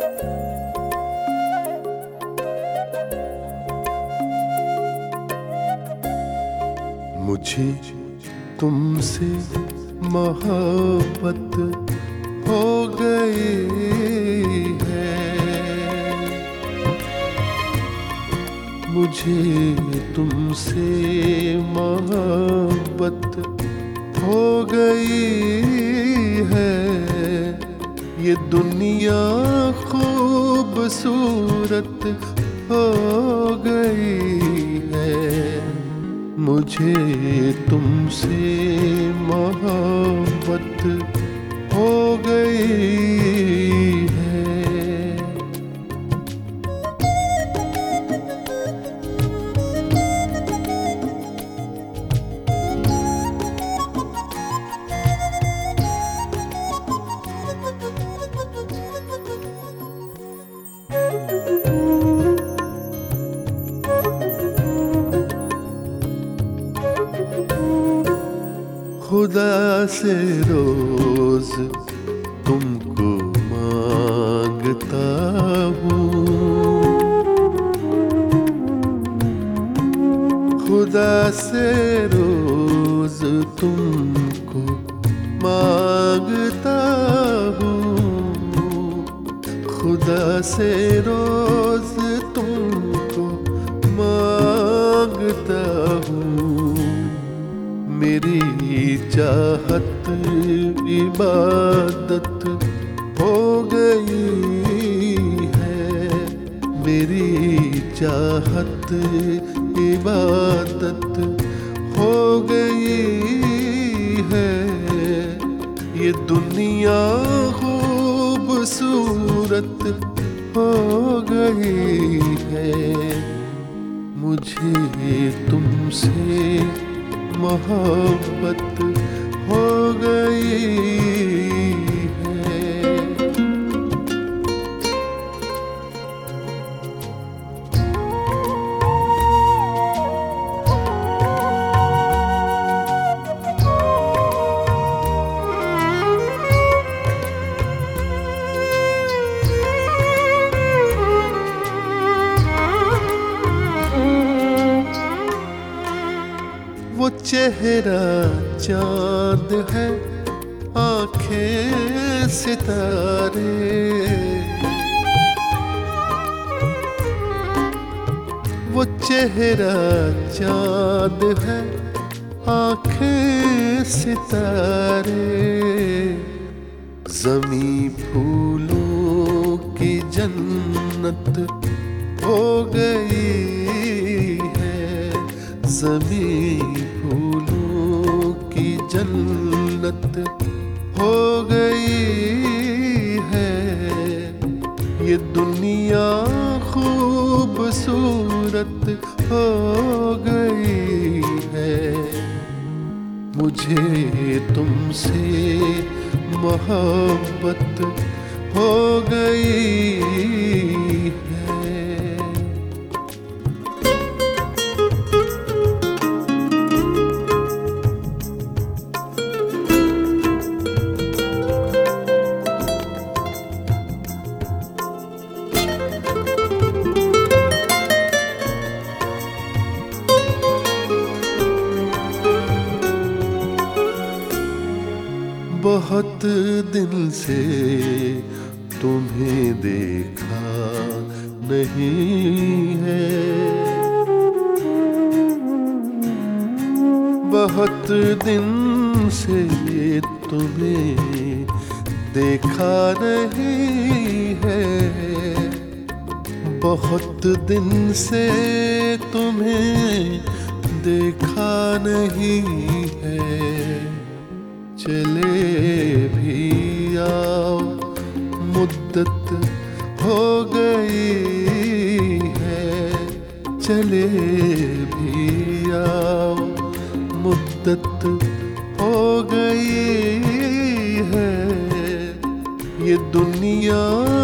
मुझे तुमसे मोहब्बत हो गई है, मुझे तुमसे मोहब्बत हो गई है। ये दुनिया खूबसूरत हो गई है, मुझे तुमसे मोहब्बत हो गई है। खुदा से रोज तुमको मांगता हूँ, खुदा से रोज तुमको मांगता हूँ, खुदा से रोज तुमको मांगता हूँ। मेरी चाहत इबादत हो गई है, मेरी चाहत इबादत हो गई है। ये दुनिया खूबसूरत हो गई है, मुझे तुमसे मोहब्बत हो गई है। वो चेहरा चाँद है, आँखें सितारे, वो चेहरा चाँद है, आँखें सितारे। ज़मीं फूलों की जन्नत हो गई है, ज़मीं फूलों की जन्नत हो गई है। ये दुनिया खूबसूरत हो गई है, मुझे तुमसे मोहब्बत हो गई है। बहुत दिन से तुम्हें देखा नहीं है, बहुत दिन से तुम्हें देखा नहीं है, बहुत दिन से तुम्हें देखा नहीं है। चले भी आओ, मुद्दत हो गई है, चले भी आओ, मुद्दत हो गई है। ये दुनिया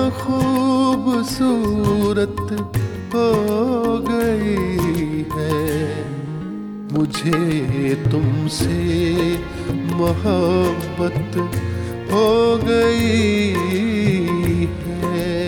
खूबसूरत हो गई है, मुझे तुमसे मोहब्बत हो गई है।